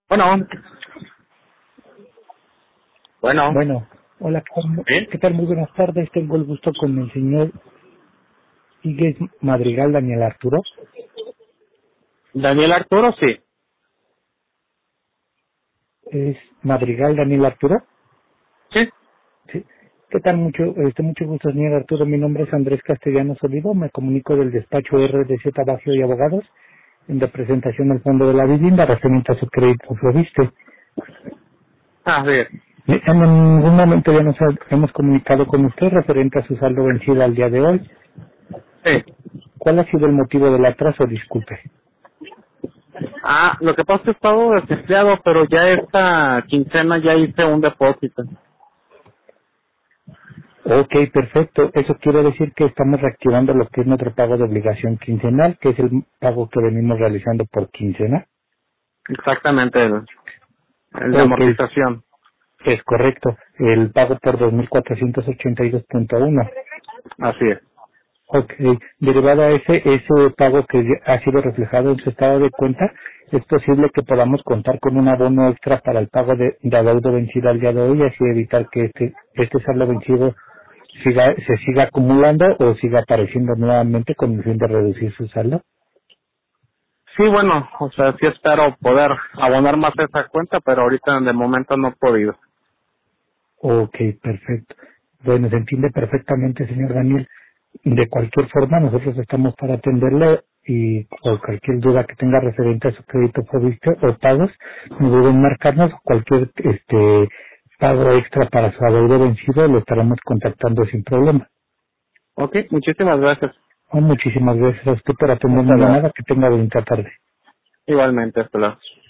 Bueno, bueno, Bueno, hola, ¿sí? ¿qué tal? Muy buenas tardes. Tengo el gusto con el señor Higues Madrigal Daniel Arturo. Daniel Arturo, sí. ¿Es Madrigal Daniel Arturo? Sí. Sí. ¿Qué tal? Mucho gusto, señor Arturo. Mi nombre es Andrés Castellanos Olivo. Me comunico del despacho RDC Tabagio y Abogados en representación del Fondo de la Vivienda referente a su crédito Proviste. A ver, En ningún momento ya nos hemos comunicado con usted referente a su saldo vencido al día de hoy. sí. ¿Cuál ha sido el motivo del atraso? Disculpe. Lo que pasa es que he estado desempleado, pero ya esta quincena ya hice un depósito. Ok, perfecto. Eso quiere decir que estamos reactivando lo que es nuestro pago de obligación quincenal, que es el pago que venimos realizando por quincena. Exactamente, el de Ok, amortización. es correcto. El pago por 2.482.1. Así es. Ok, derivado a ese pago que ya ha sido reflejado en su estado de cuenta, es posible que podamos contar con un abono extra para el pago de adeudo vencido al día de hoy, así evitar que este saldo vencido se siga acumulando o siga apareciendo nuevamente con el fin de reducir su saldo. Sí, bueno, o sea, sí espero poder abonar más esa cuenta, pero ahorita de momento no he podido. Ok, perfecto. Bueno, se entiende perfectamente, señor Daniel. De cualquier forma, nosotros estamos para atenderle y o cualquier duda que tenga referente a su crédito Fobiste o pagos, no deben marcarnos cualquier pago extra para su adeudo vencido, lo estaremos contactando sin problema. Ok, muchísimas gracias. Muchísimas gracias a usted por atender Hasta mi luego. llamada. Que tenga bonita tarde. Igualmente, hasta luego.